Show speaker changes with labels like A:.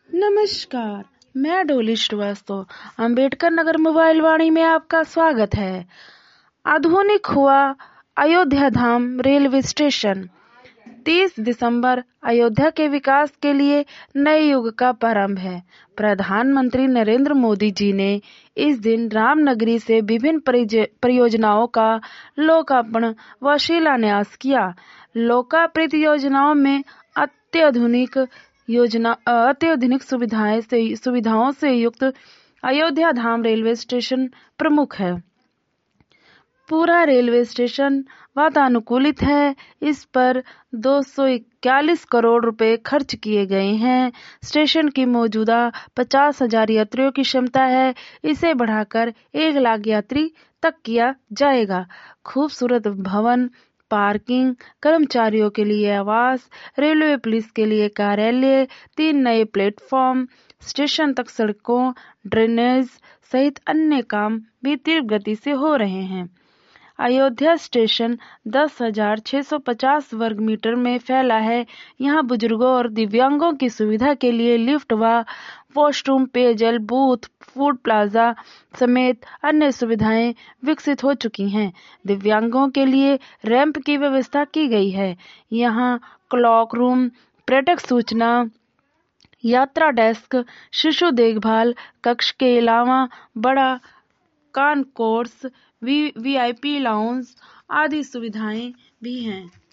A: नमस्कार, मैं डोली श्रीवास्तव। अंबेडकर नगर मोबाइल वाणी में आपका स्वागत है। आधुनिक हुआ अयोध्या धाम रेलवे स्टेशन। 30 दिसंबर अयोध्या के विकास के लिए नए युग का प्रारंभ है। प्रधानमंत्री नरेंद्र मोदी जी ने इस दिन रामनगरी से विभिन्न परियोजनाओं का लोकार्पण व शिलान्यास किया। लोकार्पित योजनाओं में अत्याधुनिक सुविधाओं से युक्त अयोध्या धाम रेलवे स्टेशन प्रमुख है। पूरा रेलवे स्टेशन वातानुकूलित है। इस पर 241 करोड़ रुपए खर्च किए गए हैं। स्टेशन की मौजूदा 50,000 यात्रियों की क्षमता है। इसे बढ़ाकर 1 लाख यात्री तक किया जाएगा। खूबसूरत भवन, पार्किंग, कर्मचारियों के लिए आवास, रेलवे पुलिस के लिए कार्यालय, 3 नए प्लेटफॉर्म, स्टेशन तक सड़कों, ड्रेनेज सहित अन्य काम भी तीव्र गति से हो रहे हैं। अयोध्या स्टेशन 10,650 वर्ग मीटर में फैला है। यहाँ बुजुर्गों और दिव्यांगों की सुविधा के लिए लिफ्ट व वॉशरूम, पेयजल बूथ, फूड प्लाजा समेत अन्य सुविधाएं विकसित हो चुकी हैं। दिव्यांगों के लिए रैंप की व्यवस्था की गई है। यहाँ क्लॉक रूम, पर्यटक सूचना, यात्रा डेस्क, शिशु देखभाल कक्ष के अलावा बड़ा कॉन्कोर्स, वीआईपी लाउंज आदि सुविधाएं भी हैं।